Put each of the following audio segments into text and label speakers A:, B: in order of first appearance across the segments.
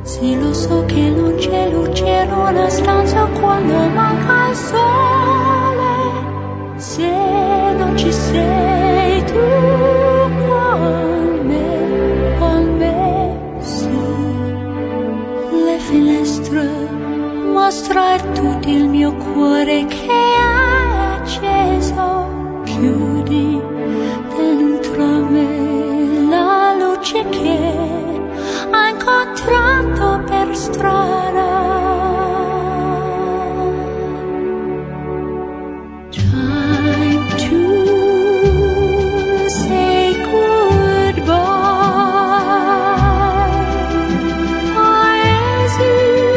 A: Sì, lo so che non c'è luce in una stanza quando manca il sole. Se non ci sei tu con me, sì. Le finestre mostra tutto il mio cuore che è acceso. Chiudi dentro me la luce che ha incontrato per strada. Time to say goodbye. Paesi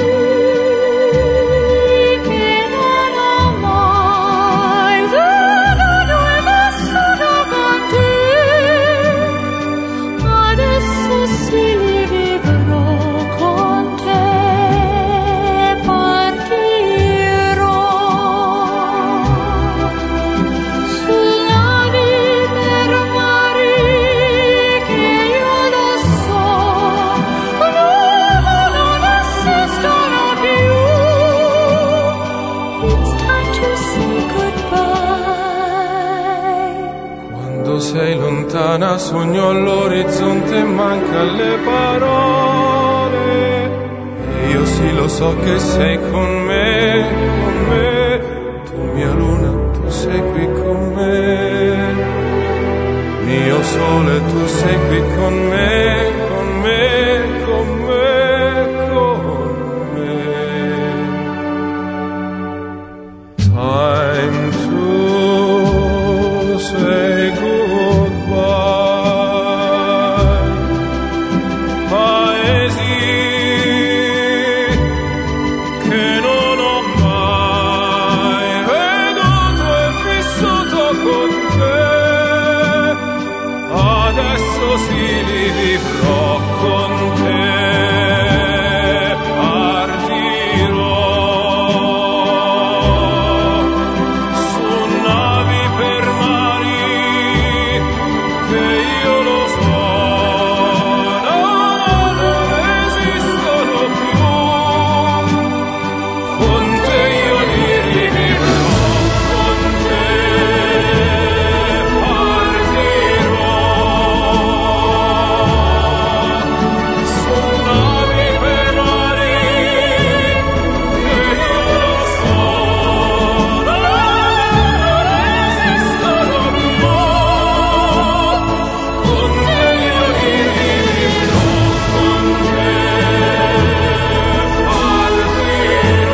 A: che non ho mai veduto e vissuto con te. Adesso sì li vivrò con te. Partirò su navi per mari che io lo so non esistono più. It's time to say goodbye.
B: Quando sei lontana sogno all'orizzonte e manca le parole. E io sì lo so che sei con me, tu mia luna, tu sei qui con me. Mio sole, tu sei qui con me, con me, con me, con me. Time to say goodbye. Paesi che non ho mai veduto e vissuto con te. Adesso sì li vivrò con te. Partirò su navi per mari che io lo so non esistono più. Con te io li rivivrò, con te partirò su navi per mari che io lo so non esistono più. Con te io li rivivrò, con te partirò.